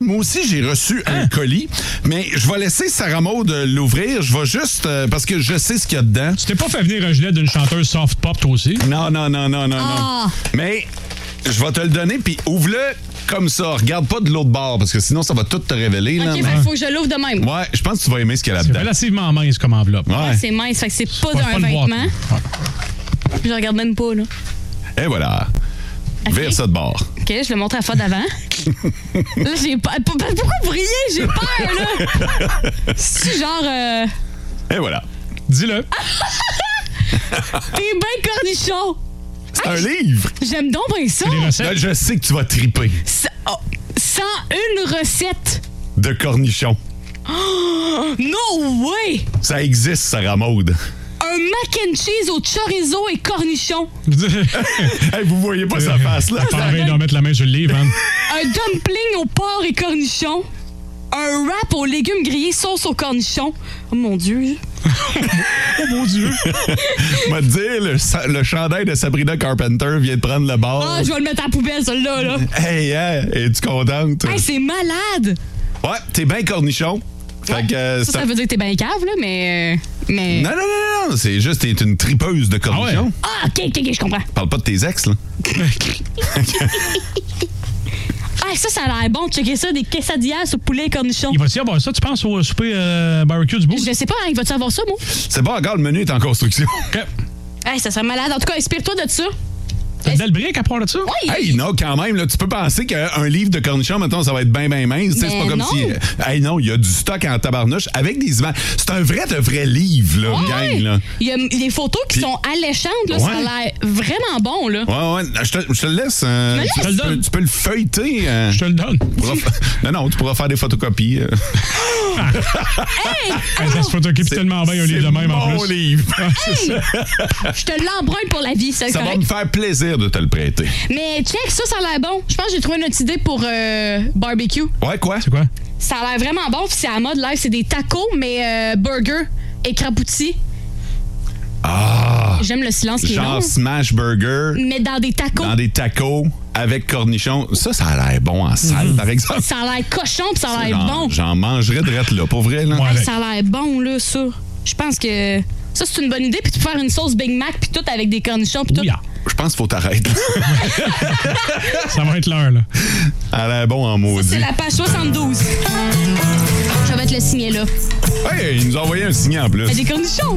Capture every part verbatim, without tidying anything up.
moi aussi, j'ai reçu un colis, mais je vais laisser Sarah Maud l'ouvrir. Je vais juste, euh, parce que je sais ce qu'il y a dedans. Tu t'es pas fait venir un gilet d'une chanteuse soft pop, toi aussi? Non, non, non, non, non, Ah. non. Mais je vais te le donner, puis ouvre-le comme ça. Regarde pas de l'autre bord, parce que sinon, ça va tout te révéler. Là, OK, mais- il faut que je l'ouvre de même. Ouais, je pense que tu vas aimer ce qu'il y a C'est là-dedans. relativement mince comme enveloppe. Ouais. Ah, c'est mince, fait que c'est pas Pas- d'un pas une boîte, vêtement. là. Je regarde même pas, là. Et voilà. OK. Vire ça de bord. OK, je le montre à la fois d'avant. Là, j'ai pas... Pourquoi vous riez? J'ai peur, là! C'est genre... Euh... Et voilà. Dis-le. T'es bien cornichon! C'est un livre. J'aime donc bien ça! C'est des recettes. Là, je sais que tu vas triper Ça- oh, cent une recettes! de cornichons. Oh, no way! Ça existe, Sarah Maud. Un mac and cheese au chorizo et cornichon. Hey, vous voyez pas sa face, là? Pas envie d'en mettre la main sur le livre, hein. Un dumpling au porc et cornichon. Un wrap aux légumes grillés sauce au cornichon. Oh mon Dieu. Oh mon Dieu. Je vais te dire, le, sa- le chandail de Sabrina Carpenter vient de prendre le bord. Ah, je vais le mettre à la poubelle, celui-là. Là. Hey, hein, es-tu contente? Hey, c'est malade! Ouais, t'es bien cornichon. Fait que, euh, Ça, c'est ça un- veut dire que t'es bien cave, là, mais... euh, mais... Non, non, non, non, c'est juste t'es une tripeuse de cornichons. Ah, OK, OK, OK, je comprends. Parle pas de tes ex, là. Ah, ça, ça a l'air bon. Checker ça, des quesadillas au poulet et cornichons. Il va-tu y avoir ça, tu penses, au souper euh, barbecue du bout? Je sais pas, hein, il va-tu avoir ça, moi? C'est pas encore, le menu est en construction. OK. Hey, ça serait malade. En tout cas, inspire-toi de ça. T'as une belle brique à part de ça? Oui! Hey, non, quand même, là, tu peux penser qu'un livre de cornichons, maintenant, ça va être bien, bien mince. Tu sais, C'est Mais pas comme non. si. euh, Hey, non, il y a du stock en tabarnouche avec des images. C'est un vrai, de vrai livre, là, Ouais. gang, là. Il y a des photos qui Puis- sont alléchantes, là. Ça Ouais. a l'air vraiment bon, là. Ouais, ouais, je te, je te le laisse. euh, me laisses? tu, Je te le peux, donne. tu peux le feuilleter. euh, Je te le donne. tu pourras fa- non, non, tu pourras faire des photocopies. euh. Hey! Hey, ça se photocopie tellement bien un livre de même en mon plus. livre. Je te l'emprunte pour la vie, c'est Ça va correct. me faire plaisir de te le prêter. Mais check, ça, ça a l'air bon. Je pense que j'ai trouvé notre idée pour euh, barbecue. Ouais, quoi? C'est quoi? Ça a l'air vraiment bon, puis c'est à la mode live. C'est des tacos, mais euh, burger et crapoutis. Ah! J'aime le silence qui est Genre long. smash burger Mais dans des tacos. dans des tacos avec cornichons. Ça, ça a l'air bon en salle, par exemple. Ça a l'air cochon, puis ça a l'air J'en- bon. J'en mangerais de là, pour vrai, là. Ouais. Hey, avec. ça a l'air bon, là, ça. Je pense que ça, c'est une bonne idée. Puis de faire une sauce Big Mac, puis tout avec des cornichons, puis tout. Ouya. Je pense qu'il faut t'arrêter. Ça va être l'heure, là. Elle a l'air bon en C'est maudit. la page soixante-douze. Je vais mettre le signet là. Hey, il nous a envoyé un signe en plus. Il y a des cornichons.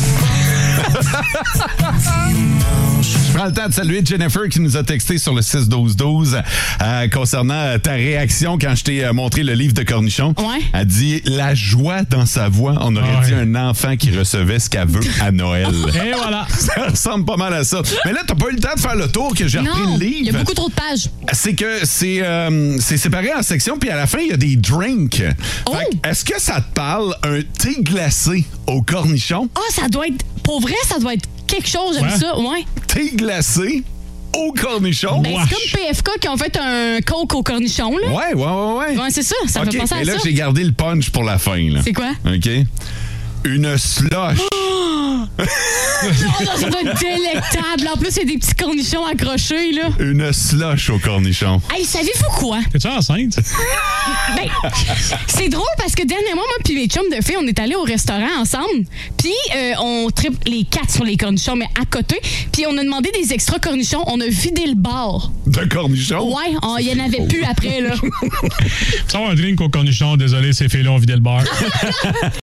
Je prends le temps de saluer Jennifer qui nous a texté sur le six douze douze euh, concernant euh, ta réaction quand je t'ai euh, montré le livre de cornichons. Ouais. Elle dit la joie dans sa voix. On aurait Ouais. dit un enfant qui recevait ce qu'elle veut à Noël. Et voilà. Ça ressemble pas mal à ça. Mais là, t'as pas eu le temps de faire le tour que j'ai repris Non, le livre. il y a beaucoup trop de pages. C'est que c'est euh, c'est séparé en sections, puis à la fin, il y a des drinks. Oh! Fait que, est-ce que ça te parle un thé glacé au cornichon? Ah, ça doit être... Pour vrai, ça doit être quelque chose, j'aime Ouais. ça. Ouais. Thé glacé au cornichon? Ben, Wesh. c'est comme P F K qui ont fait un coke au cornichon, là. Ouais, ouais, ouais, ouais. Ouais, c'est ça. Ça me OK, fait penser mais à là, ça. j'ai gardé le punch pour la fin. Là. C'est quoi? OK? Une slush. Oh non, ça doit être délectable. En plus, il y a des petits cornichons accrochés, là. Une slush au cornichon. Hey, savez-vous quoi? T'es-tu enceinte? Ben, c'est drôle parce que dernièrement, moi puis mes chums de filles, on est allés au restaurant ensemble. Puis euh, on tripe les quatre sur les cornichons, mais à côté. Puis on a demandé des extra cornichons. On a vidé le bar. De cornichon? Ouais, on- il y en avait plus après, là. Tu as un drink au cornichon, désolé, ces filles-là ont vidé le bar.